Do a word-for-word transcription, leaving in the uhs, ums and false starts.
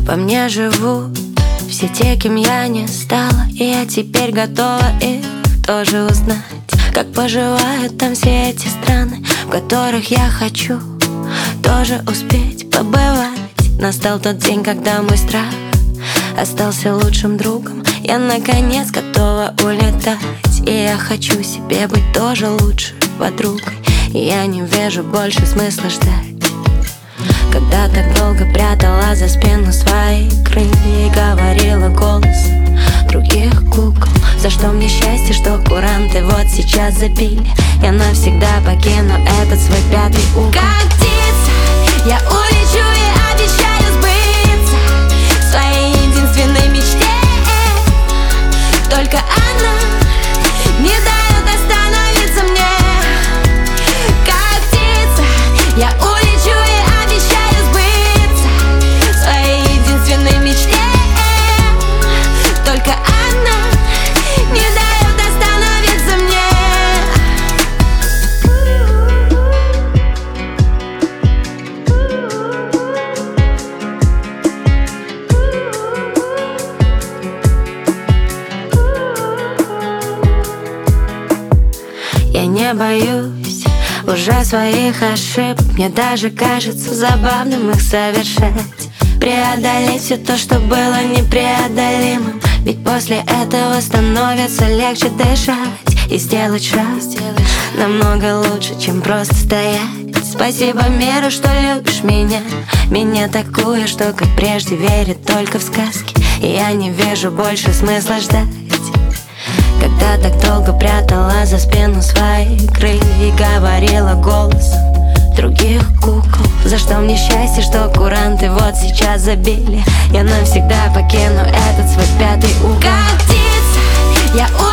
Во мне живут все те, кем я не стала, и я теперь готова их тоже узнать. Как поживают там все эти страны, в которых я хочу тоже успеть побывать. Настал тот день, когда мой страх остался лучшим другом. Я наконец готова улетать, и я хочу себе быть тоже лучшей подругой. И я не вижу больше смысла ждать. Когда так долго прятала за спину свои крылья и говорила голосом других кукол: за что мне счастье, что куранты вот сейчас забили. Я навсегда покину этот свой пятый угол. Как птица я улечу и обещаю сбыться своей единственной мечте. Только она не дает остановиться мне. Как птица я улечу и обещаю сбыться своей единственной мечте. Только она не дает остановиться мне. Я не боюсь уже своих ошибок. Мне даже кажется забавным их совершать. Преодолеть все то, что было непреодолимым. Ведь после этого становится легче дышать. И сделать шаг намного лучше, чем просто стоять. Спасибо миру, что любишь меня, меня такую, что как прежде верит только в сказки. И я не вижу больше смысла ждать. Когда так долго прятала за спину свои крылья и говорила голосом других кукол: за что мне счастье, что куранты вот сейчас забили. Я навсегда покину этот свой пятый угол. Как птица я